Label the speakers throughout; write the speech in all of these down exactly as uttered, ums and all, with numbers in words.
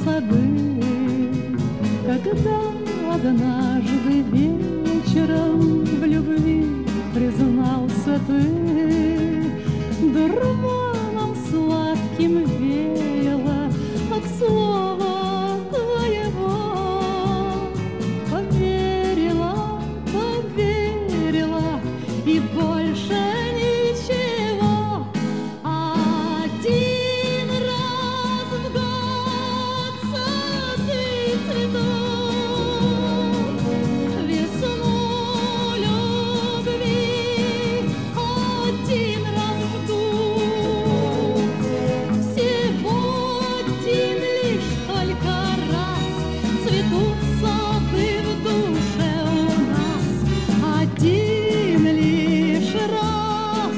Speaker 1: сады, когда однажды вечером в любви признался ты. Дурманом сладким веяло от слова твоего. Поверила, поверила и больше ничего. Один раз в год сады цветут, весну любви один раз ждут. Всего один лишь только раз цветут сады в душе у нас. Один лишь раз,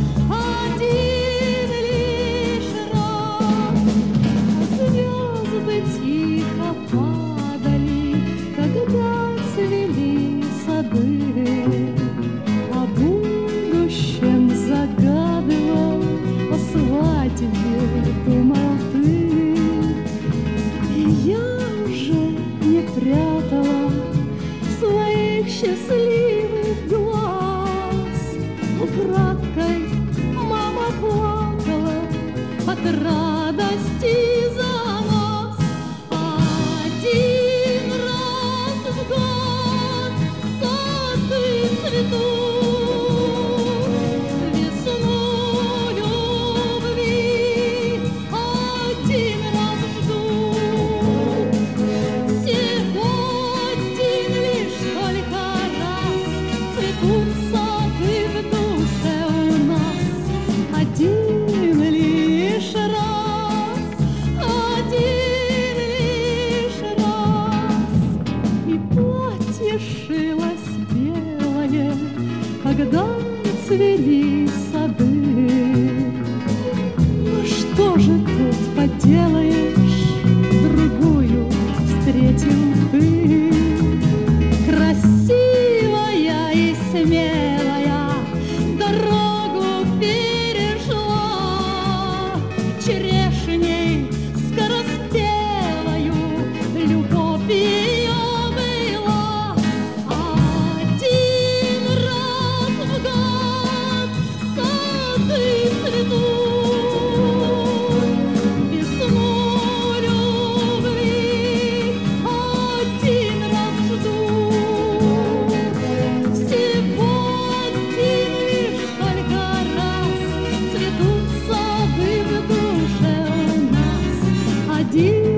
Speaker 1: один лишь раз. Звезды тихо падали, когда цвели сады. О будущем загадывал, о свадьбе думал ты. И я уже не прятала своих счастливых глаз. Украдкой мама плакала от радости за нас. Один раз в год сады цветут, весну любви один раз ждут. Всего один лишь только раз цветут сады в душе у нас. Один лишь раз, один лишь раз. И платье шилось белое, когда цвели сады. Ну что же тут поделаешь, другую встретил ты. Красивая и смелая дорогу перешла, черешней скороспелою любовь ее была. Один раз в год сады цветут, весну любви один раз ждут. Всего один лишь только раз цветут сады в душе у нас. Один